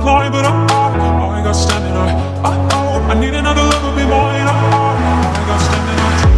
climb, but I got stamina. I need another love to be mine. I got stamina.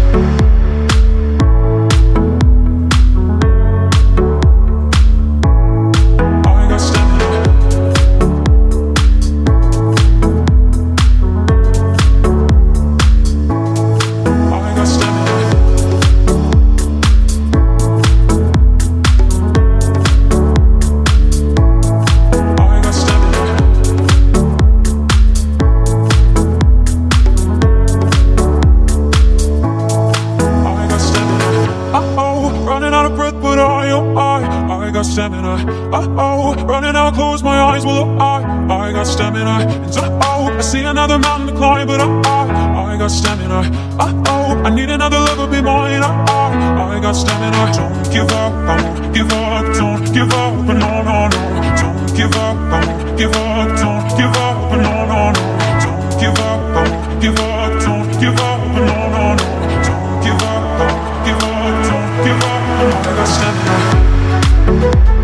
I got stamina. Running out, close my eyes. Well, I got stamina. And I see another mountain to climb, but I got stamina. I need another love to be mine. I got stamina. Don't give up, I won't give up. Don't give up, but no, no, no. Don't give up, I won't give up. Don't give up, but no, no, no. Don't give up, I won't give up. Don't give up, but no, no, no. Don't give up, I won't give up. Don't give up, I got stamina.